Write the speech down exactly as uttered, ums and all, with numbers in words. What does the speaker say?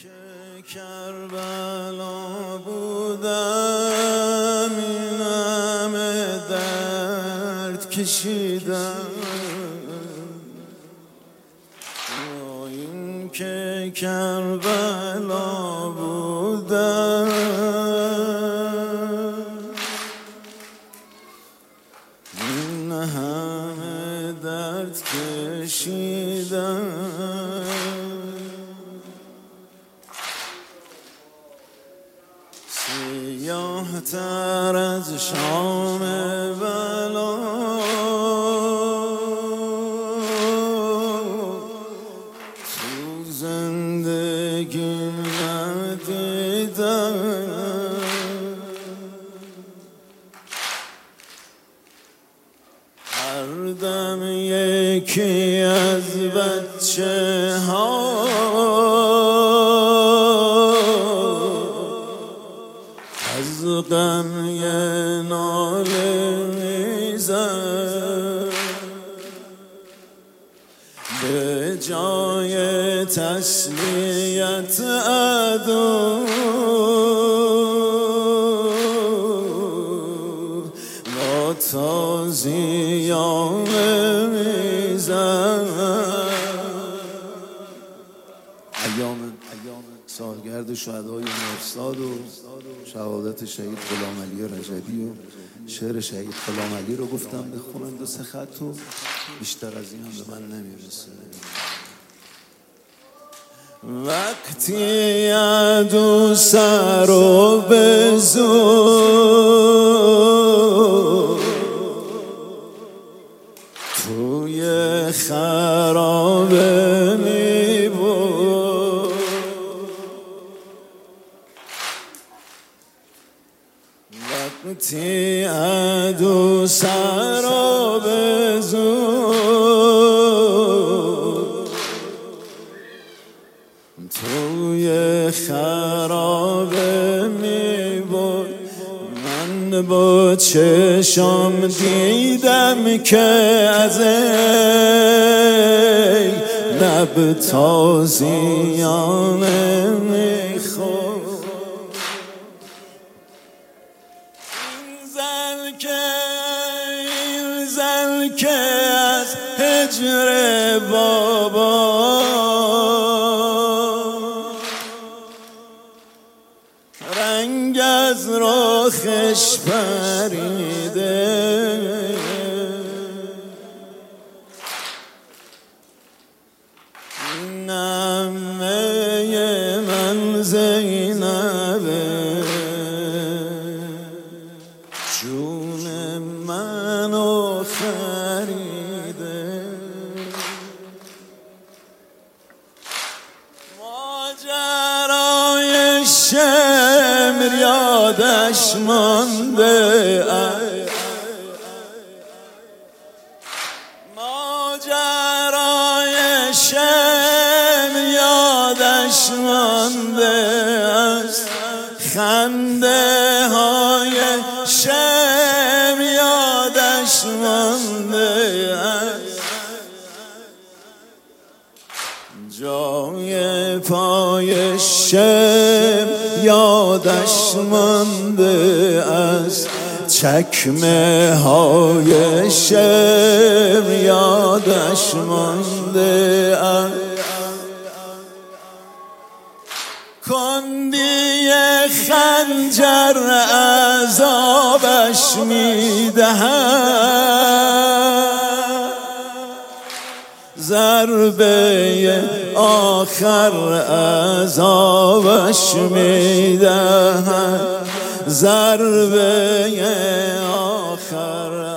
که کربلا بودم این همه درد کشیدم، این که کربلا بودم این همه درد کشیدم. سیاه تر از شام بلا تو زندگی ندیدم، هر دم یکی از بچه ها از غم یه ناله میزد، به جای تسلیت عدو با تازیانه میزد. ایام سالگرد شهدای مرصاد و شهادت شهید غلام علی رجبی و شعر شهید غلام علی رو گفتم بخونم دو سه خط و بیشتر از این هم به من نمیرسه. وقتی عدو سر و به زور توی خرابه میبود، وقتی عدو سر و به زور توی خرابه میبود، من با چشم دیدم که از ای لب تازیانه میخورد. این زل که این زل که از هجر بابا رنگ از رخش پریده، این عمه من زینبه جون منو خریده. ماجرای شمر یادش مانده، ماجرای شمر یادش مانده است، خنده های شمر یادش مانده است، جای پای شمر یادش مانده است، چکمه های شمر یادش مانده است، کندی خنجر عذابش میدهد، ضربه آخر عذابش میدهد، ضربه آخر